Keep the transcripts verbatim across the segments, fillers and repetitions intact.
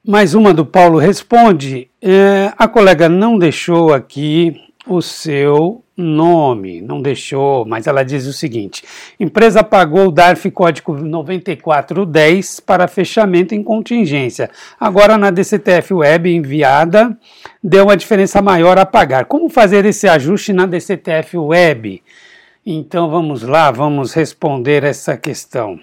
Mais uma do Paulo Responde. É, a colega não deixou aqui o seu nome, não deixou, mas ela diz o seguinte: empresa pagou o D A R F código noventa e quatro dez para fechamento em contingência. Agora na D C T F Web enviada deu uma diferença maior a pagar. Como fazer esse ajuste na D C T F Web? Então vamos lá, vamos responder essa questão.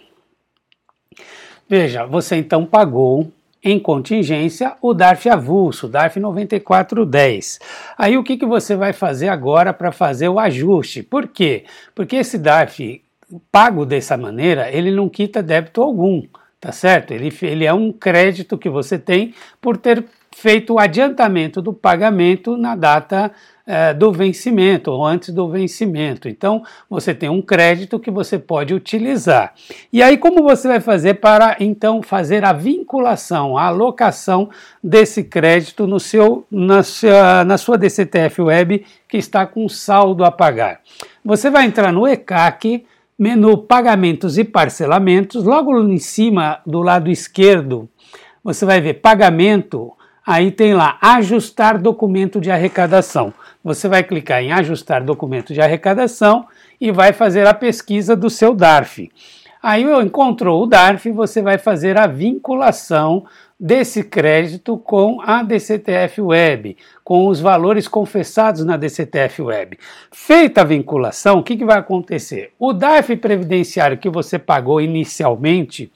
Veja, você então pagou em contingência o D A R F avulso, D A R F noventa e quatro dez. Aí o que, que você vai fazer agora para fazer o ajuste? Por quê? Porque esse D A R F pago dessa maneira, ele não quita débito algum, tá certo? Ele, ele é um crédito que você tem por ter feito o adiantamento do pagamento na data eh, do vencimento ou antes do vencimento. Então, você tem um crédito que você pode utilizar. E aí, como você vai fazer para, então, fazer a vinculação, a alocação desse crédito no seu, na, sua, na sua D C T F Web que está com saldo a pagar? Você vai entrar no E C A C, menu Pagamentos e Parcelamentos, logo em cima, do lado esquerdo, você vai ver Pagamento. Aí tem lá, ajustar documento de arrecadação. Você vai clicar em ajustar documento de arrecadação e vai fazer a pesquisa do seu D A R F. Aí encontrou o D A R F, você vai fazer a vinculação desse crédito com a D C T F Web, com os valores confessados na D C T F Web. Feita a vinculação, o que, que vai acontecer? O D A R F previdenciário que você pagou inicialmente,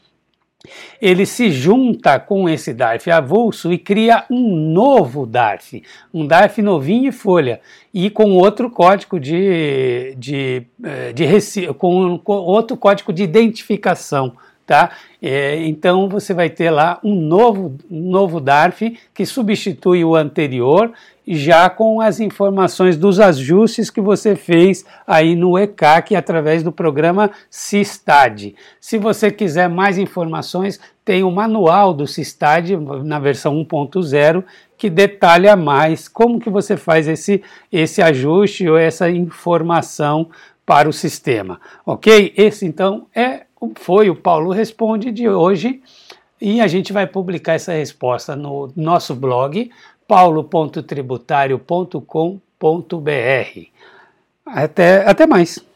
ele se junta com esse D A R F avulso e cria um novo D A R F, um D A R F novinho em folha e com outro código de, de, de, de com, com outro código de identificação, tá? É, então você vai ter lá um novo, um novo D A R F que substitui o anterior, já com as informações dos ajustes que você fez aí no E C A C através do programa Sistad. Se você quiser mais informações, tem o manual do Sistad na versão um ponto zero que detalha mais como que você faz esse, esse ajuste ou essa informação para o sistema, ok? Esse então é, foi o Paulo Responde de hoje e a gente vai publicar essa resposta no nosso blog paulo ponto tributário ponto com ponto br. Até, até mais.